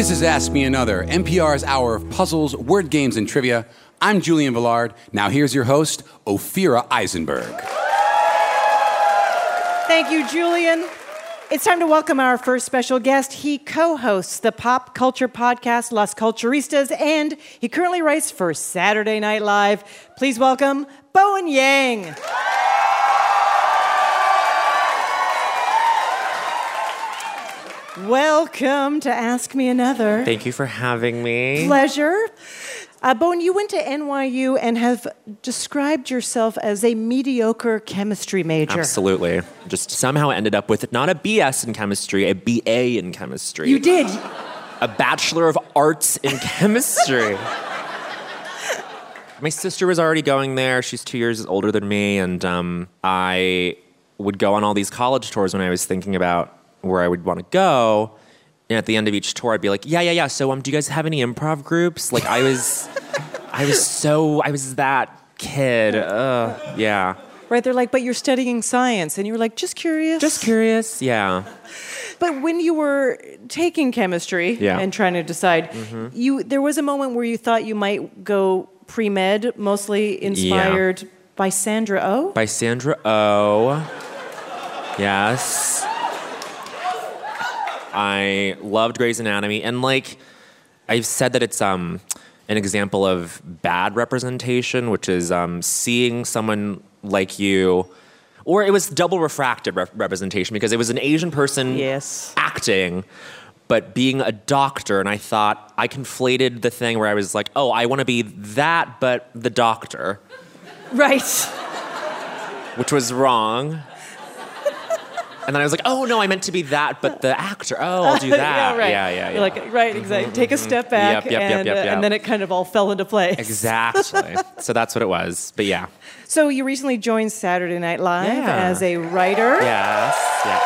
This is Ask Me Another, NPR's hour of puzzles, word games, and trivia. I'm Julian Villard. Now here's your host, Ophira Eisenberg. Thank you, Julian. It's time to welcome our first special guest. He co-hosts the pop culture podcast Las Culturistas, and he currently writes for Saturday Night Live. Please welcome Bowen Yang. Welcome to Ask Me Another. Thank you for having me. Pleasure. Bowen, you went to NYU and have described yourself as a mediocre chemistry major. Absolutely. Just somehow ended up with not a BS in chemistry, a BA in chemistry. You did. A Bachelor of Arts in Chemistry. My sister was already going there. She's 2 years older than me, and I would go on all these college tours when I was thinking about where I would want to go. And at the end of each tour, I'd be like, yeah. So, do you guys have any improv groups? Like, I was that kid. Yeah. Right, they're like, but you're studying science. And you were like, just curious. Just curious, yeah. But when you were taking chemistry and trying to decide, there was a moment where you thought you might go pre-med, mostly inspired by Sandra Oh? By Sandra Oh. Yes. I loved Grey's Anatomy, and I've said that it's an example of bad representation, which is seeing someone like you, or it was double refracted representation because it was an Asian person acting, but being a doctor, and I thought I conflated the thing where I was like, oh, I want to be that, but the doctor. Right. Which was wrong. And then I was like, oh, no, I meant to be that, but the actor. Oh, I'll do that. Yeah, right. Yeah. You're like, right, exactly. Take a step back, and then it kind of all fell into place. Exactly. So that's what it was. But yeah. So you recently joined Saturday Night Live as a writer. Yes. Yeah.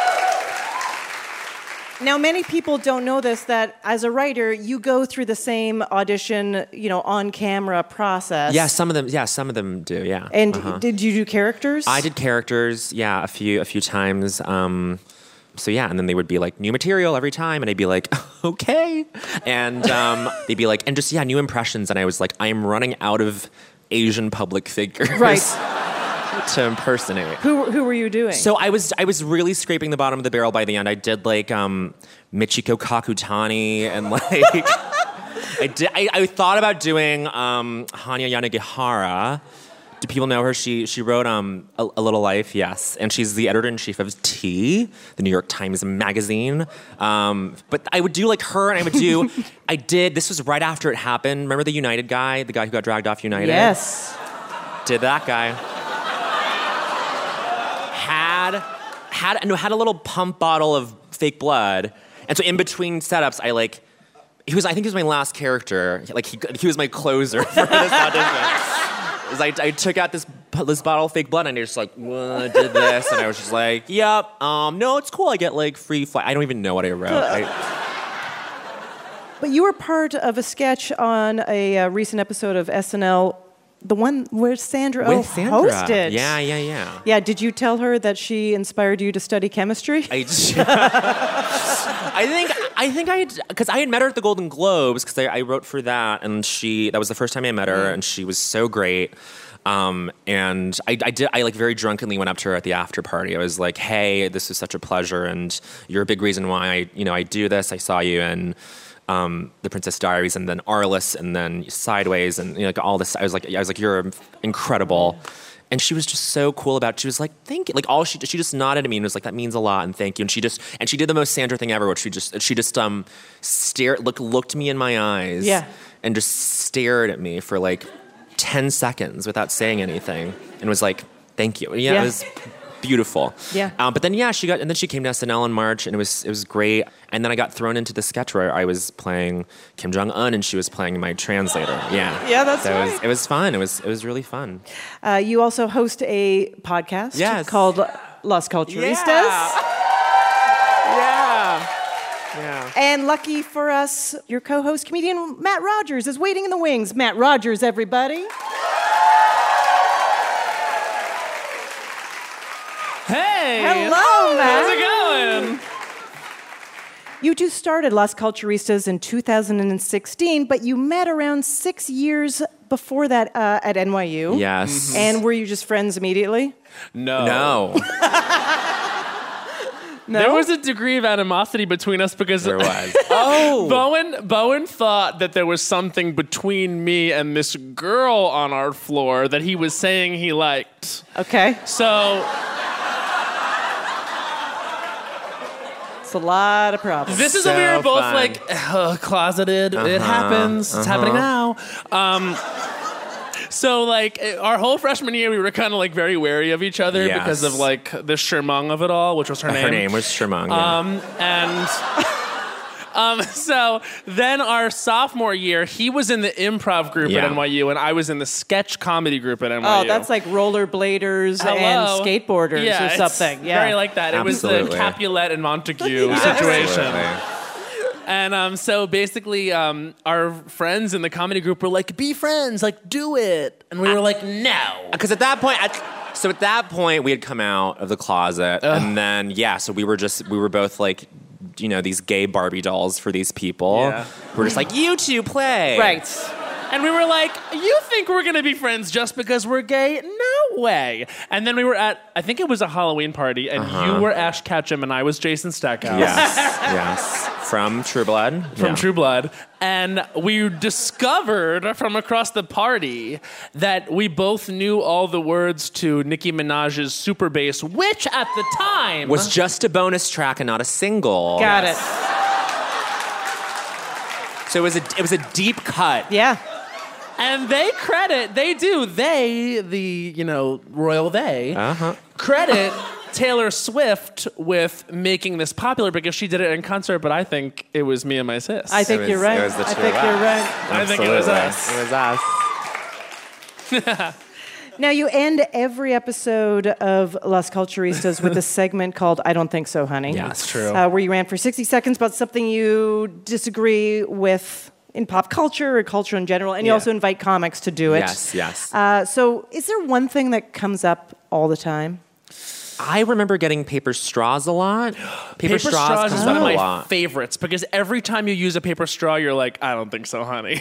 Now, many people don't know this, that as a writer, you go through the same audition, on-camera process. Yeah, some of them do, yeah. And did you do characters? I did characters, yeah, a few times. So yeah, and then they would be like, new material every time, and I'd be like, okay. And they'd be like, and just, new impressions, and I was like, I am running out of Asian public figures. Right. To impersonate. Who were you doing? So I was really scraping the bottom of the barrel by the end. I did Michiko Kakutani and I thought about doing Hanya Yanagihara. Do people know her? She wrote A Little Life, yes, and she's the editor-in-chief of T, the New York Times Magazine. But I would do her, and I did. This was right after it happened. Remember the United guy, the guy who got dragged off United? Yes. Did that guy. Had a little pump bottle of fake blood, and so in between setups, I think he was my last character. He was my closer for this audition. I took out this bottle of fake blood, and I just did this, and I was just like, yep, no, it's cool. I get free flight. I don't even know what I wrote. But you were part of a sketch on a recent episode of SNL. The one where Sandra Oh hosted. Yeah. Yeah, did you tell her that she inspired you to study chemistry? I think because I had met her at the Golden Globes because I wrote for that, and that was the first time I met her, and she was so great. And I very drunkenly went up to her at the after party. I was like, hey, this is such a pleasure, and you're a big reason why I do this. I saw you in The Princess Diaries, and then Arliss, and then Sideways, and all this. I was like, you're incredible. And she was just so cool about it. She was like, thank you. She just nodded at me and was like, that means a lot, and thank you. And she did the most Sandra thing ever, which she just looked me in my eyes, and just stared at me for 10 seconds without saying anything, and was like, thank you. Yeah. It was beautiful. Yeah. But then she came to SNL in March, and it was great. And then I got thrown into the sketch where I was playing Kim Jong-un, and she was playing my translator. Yeah. Yeah, that's right. It was fun. It was really fun. You also host a podcast called Las Culturistas. Yeah. And lucky for us, your co-host, comedian Matt Rogers, is waiting in the wings. Matt Rogers, everybody. Hey! Hello, Matt. How's it going? You two started Las Culturistas in 2016, but you met around 6 years before that at NYU. Yes. And were you just friends immediately? No. No. No? There was a degree of animosity between us because There was. Bowen thought that there was something between me and this girl on our floor that he was saying he liked. Okay. So It's a lot of problems. this is when we were So both fun. like closeted. It happens. It's happening now. So like our whole freshman year, we were kind of like very wary of each other Yes. because of like the Shermung of it all, which was her name. Her name was Shermung. Yeah. So then our sophomore year, he was in the improv group Yeah. at NYU, and I was in the sketch comedy group at NYU. Oh, that's like rollerbladers and Hello. skateboarders Yeah, or it's something. Yeah. very like that. It was the Absolutely. Capulet and Montague situation. And so basically, our friends in the comedy group were like, "Be friends, like do it," and we were like, "No." Because at that point, we had come out of the closet, and then so we were both like, these gay Barbie dolls for these people. Yeah. We're just like, you two play, Right. And we were like, "You think we're gonna be friends just because we're gay? No way!" And then we were at, I think it was a Halloween party, and you were Ash Ketchum, and I was Jason Stackhouse. Yes, from True Blood. From Yeah. True Blood. And we discovered from across the party that we both knew all the words to Nicki Minaj's Super Bass, which at the time Was just a bonus track and not a single. Got it. So it was a deep cut. Yeah. And the royal they, credit Taylor Swift with making this popular because she did it in concert, but I think it was me and my sis. I think you're right. It was the I two think of you're us. right. I think it was Absolutely. us. It was us. Now, you end every episode of Las Culturistas with a segment called I Don't Think So, Honey. Yeah, it's true. Where you ran for 60 seconds about something you disagree with in pop culture or culture in general, and you Yeah. also invite comics to do it. Yes. So is there one thing that comes up all the time? I remember getting paper straws a lot. Paper straws comes is one up of a my lot. favorites because every time you use a paper straw, you're like, I don't think so, honey.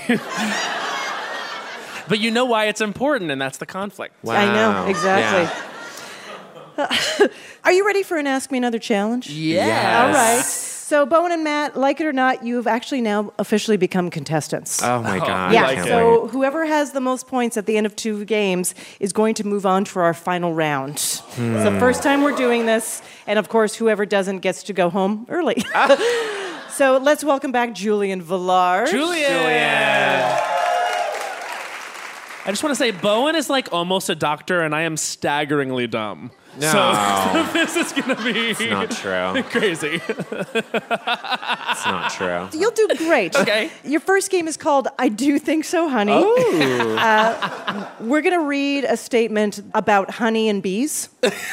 But you know why it's important, and that's the conflict. Wow. I know, exactly. Yeah. Are you ready for an Ask Me Another challenge? Yeah. All right. So, Bowen and Matt, like it or not, you've actually now officially become contestants. Oh my God. Yeah, like I can't so wait. whoever has the most points at the end of 2 games is going to move on for our final round. It's the first time we're doing this, and of course, whoever doesn't gets to go home early. So let's welcome back Julian Villard. Julian. I just want to say, Bowen is like almost a doctor, and I am staggeringly dumb. No. So this is going to be Not true. crazy. It's not true. You'll do great. Okay. Your first game is called I Do Think So, Honey. We're going to read a statement about honey and bees.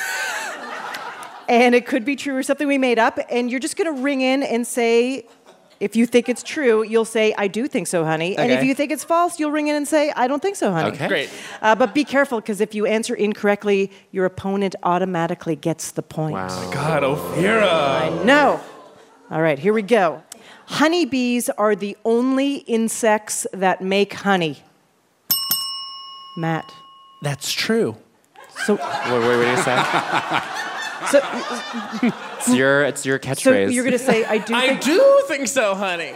And it could be true or something we made up. And you're just going to ring in and say, if you think it's true, you'll say, I do think so, honey. And if Okay. you think it's false, you'll ring in and say, I don't think so, honey. Okay. Great. But be careful, because if you answer incorrectly, your opponent automatically gets the point. Wow. God, Ophira. No. All right, here we go. Honeybees are the only insects that make honey. Matt. That's true. So, What do you say? so, It's your so catchphrase. you're going to say, I do I think... do think so, honey.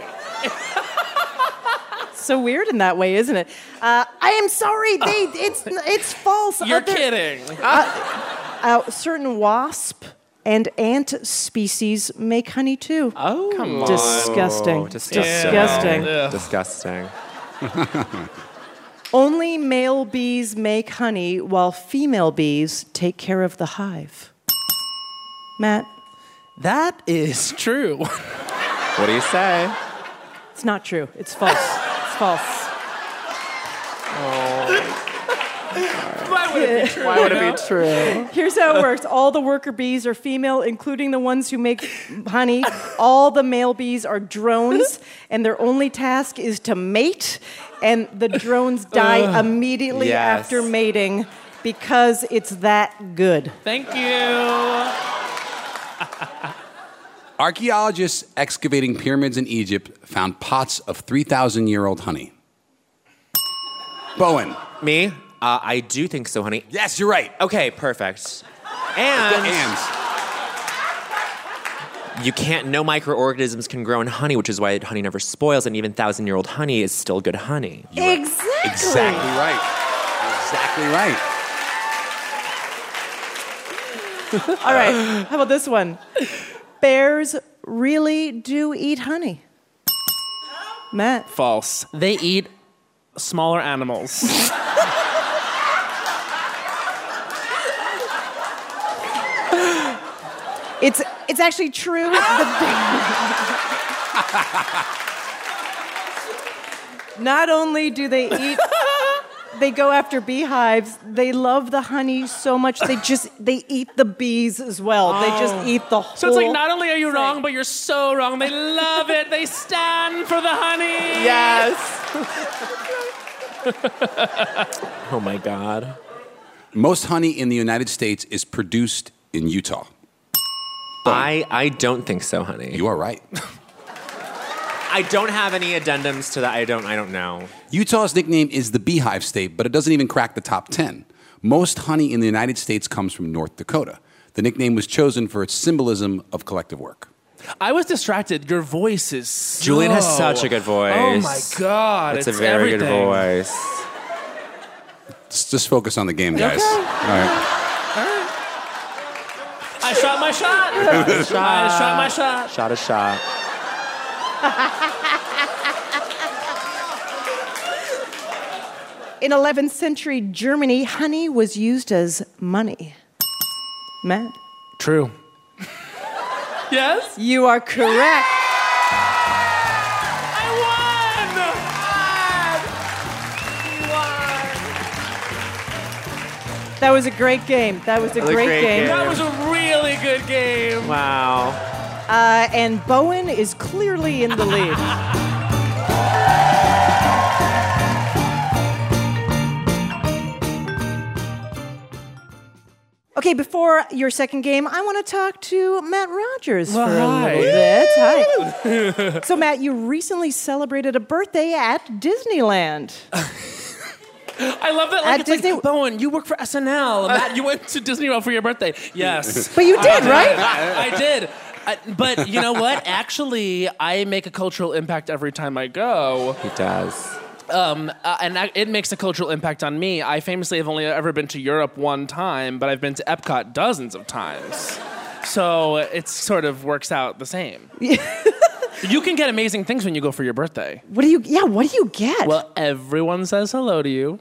So weird in that way, isn't it? I am sorry. It's false. You're kidding. Certain wasp and ant species make honey too. Oh, Come on. Disgusting. Disgusting. Yeah. Disgusting. Only male bees make honey while female bees take care of the hive. Matt, That is true. What do you say? it's not true. It's false. It's false. Why would it be true? Why would it be true? Here's how it works. All the worker bees are female, including the ones who make honey. All the male bees are drones, and their only task is to mate, and the drones die immediately Yes. after mating because it's that good. Thank you. Archaeologists excavating pyramids in Egypt found pots of 3,000-year-old honey. Bowen. Me? I do think so, honey. Yes, you're right. Okay, perfect. And you can't, no microorganisms can grow in honey, which is why honey never spoils, and even 1,000-year-old honey is still good honey. Exactly. Exactly right. Exactly right. All right. How about this one? Bears really do eat honey. Matt. False. They eat smaller animals. It's actually true. Not only do they eat, they go after beehives. They love the honey so much they eat the bees as well. They just eat the whole. So it's like not only are you wrong, but you're so wrong. They love it. They stand for the honey. Yes. Oh my God. Most honey in the United States is produced in Utah. I don't think so, honey. You are right. I don't have any addendums to that. I don't know. Utah's nickname is the Beehive State, but it doesn't even crack the top 10. Most honey in the United States comes from North Dakota. The nickname was chosen for its symbolism of collective work. I was distracted. Your voice is so... Julian has such a good voice. Oh my God. It's a very everything. good voice. Just focus on the game, guys. Okay. All right. I shot my shot. I shot my shot. Shot a shot. In 11th century Germany, honey was used as money. Matt? True. Yes? You are correct. I won! That was a great game. That was a great game. That was a really good game. Wow. And Bowen is clearly in the lead. Okay, before your second game, I want to talk to Matt Rogers for a little bit. Hi. So, Matt, you recently celebrated a birthday at Disneyland. I love that. Like, At it's Disney- like, Bowen, you work for SNL. Matt, you went to Disney World for your birthday. Yes. But you did, right? I did. But you know what? Actually, I make a cultural impact every time I go. He does. It makes a cultural impact on me. I famously have only ever been to Europe one time, but I've been to Epcot dozens of times. So it sort of works out the same. You can get amazing things when you go for your birthday. What do you get? Well, everyone says hello to you.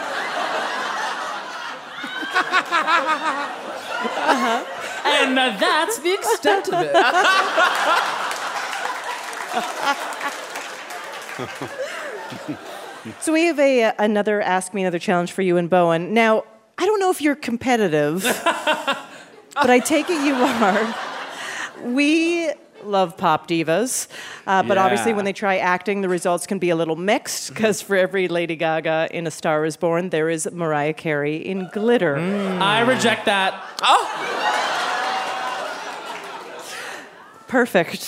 And that's the extent of it. So we have another Ask Me Another challenge for you and Bowen. Now, I don't know if you're competitive, but I take it you are. We love pop divas, but obviously when they try acting, the results can be a little mixed, because for every Lady Gaga in A Star Is Born, there is Mariah Carey in Glitter. I reject that. Oh! Perfect.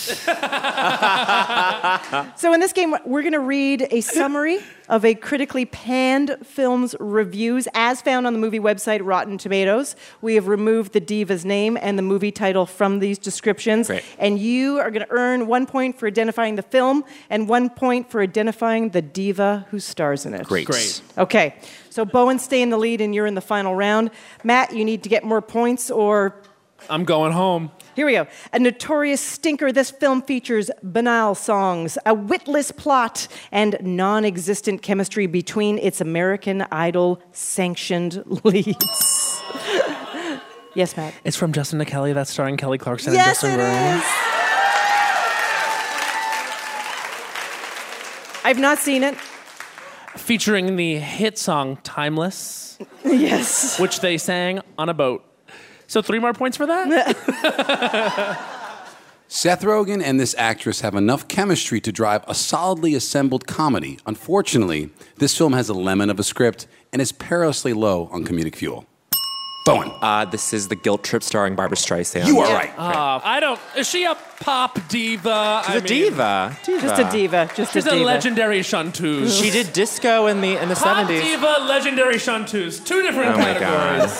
So in this game, we're going to read a summary of a critically panned film's reviews as found on the movie website Rotten Tomatoes. We have removed the diva's name and the movie title from these descriptions. Great. And you are going to earn 1 point for identifying the film and 1 point for identifying the diva who stars in it. Great. Okay. So Bowen, stay in the lead and you're in the final round. Matt, you need to get more points or... I'm going home. Here we go. A notorious stinker, this film features banal songs, a witless plot, and non-existent chemistry between its American Idol-sanctioned leads. Yes, Matt? It's from Justin to Kelly. That's starring Kelly Clarkson Yes, and it Justin is! I've not seen it. Featuring the hit song Timeless, Yes. which they sang on a boat. So 3 more points for that? Seth Rogen and this actress have enough chemistry to drive a solidly assembled comedy. Unfortunately, this film has a lemon of a script and is perilously low on comedic fuel. Bowen. This is The Guilt Trip starring Barbara Streisand. You are right. I don't. Is she a pop diva? She's a diva. Just a diva. She's a legendary chanteuse. She did disco in the Pop 70s. diva, legendary chanteuse. Two different categories.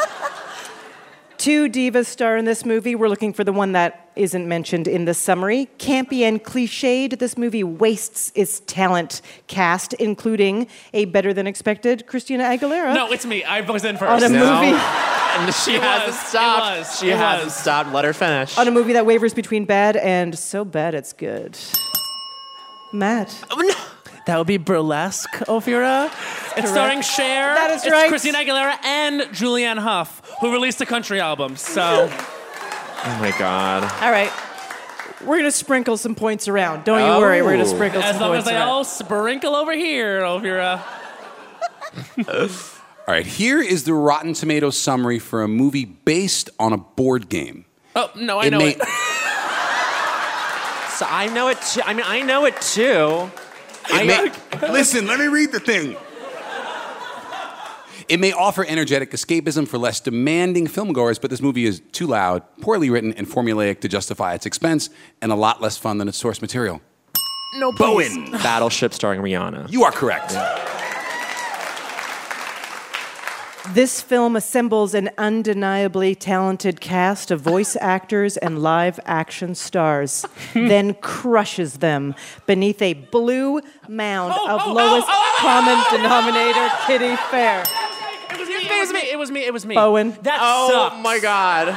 Two divas star in this movie. We're looking for the one that isn't mentioned in the summary. Campy and cliched, this movie wastes its talent cast, including a better-than-expected Christina Aguilera. No, it's me. I was in first. On a movie. And she hasn't stopped. She hasn't stopped. Let her finish. On a movie that wavers between bad and so bad it's good. Matt. That would be Burlesque, Ophira. It's starring Cher. That is it's right. Christina Aguilera and Julianne Hough, who released a country album. So, Oh my God. All right. We're going to sprinkle some points around. Don't you worry. We're going to sprinkle as some long as points they around. all sprinkle over here, Ophira. All right, here is the Rotten Tomatoes summary for a movie based on a board game. Oh, no, I know it. So I know it too. I mean, I know it too. Listen, let me read the thing. It may offer energetic escapism for less demanding filmgoers, but this movie is too loud, poorly written, and formulaic to justify its expense, and a lot less fun than its source material. No, please. Bowen. Battleship starring Rihanna. You are correct. This film assembles an undeniably talented cast of voice actors and live action stars, then crushes them beneath a blue mound of lowest common denominator kiddie fare. It was me. Bowen. That Oh sucks. my God.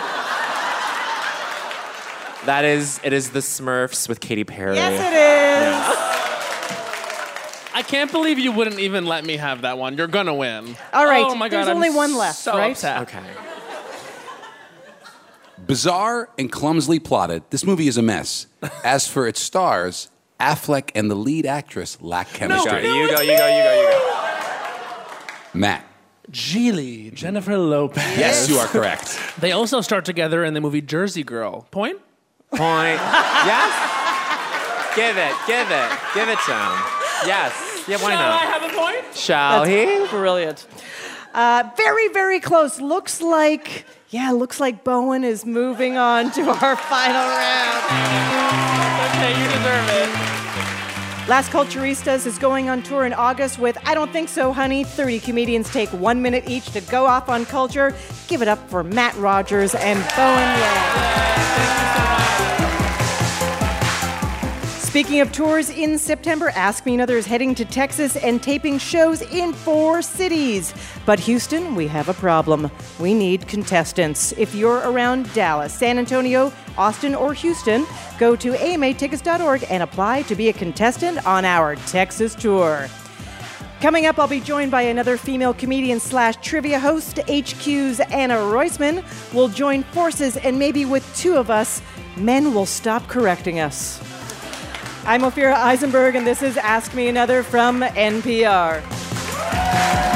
It is the Smurfs with Katy Perry. Yes, it is. I can't believe you wouldn't even let me have that one. You're gonna win. All right, Oh my God, there's I'm only one left, so right? upset. Okay. Bizarre and clumsily plotted, this movie is a mess. As for its stars, Affleck and the lead actress lack chemistry. You go. Matt. Geely, Jennifer Lopez. Yes, you are correct. They also start together in the movie Jersey Girl. Point? Point. Yes? Give it to him. Yes. Yeah, why Shall I not? have a point? Shall he? Brilliant. Very, very close. Looks like Bowen is moving on to our final round. Okay, you deserve it. Las Culturistas is going on tour in August with I Don't Think So, Honey. 30 comedians take 1 minute each to go off on culture. Give it up for Matt Rogers and Bowen Yang. Speaking of tours, in September, Ask Me Another is heading to Texas and taping shows in 4 cities. But Houston, we have a problem. We need contestants. If you're around Dallas, San Antonio, Austin, or Houston, go to amatickets.org and apply to be a contestant on our Texas tour. Coming up, I'll be joined by another female comedian / trivia host. HQ's Anna Roisman will join forces, and maybe with 2 of us, men will stop correcting us. I'm Ophira Eisenberg, and this is Ask Me Another from NPR.